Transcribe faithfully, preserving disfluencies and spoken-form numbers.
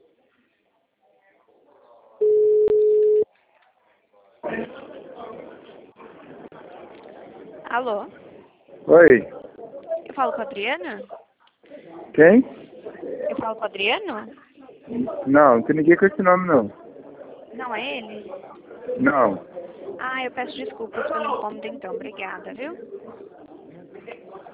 Alô? Oi, Eu falo com a Adriana? quem? Eu falo com o Adriano? Não, não tem ninguém com esse nome não. Não é ele? Não. Ah, eu peço desculpas pelo incômodo então. Obrigada, viu?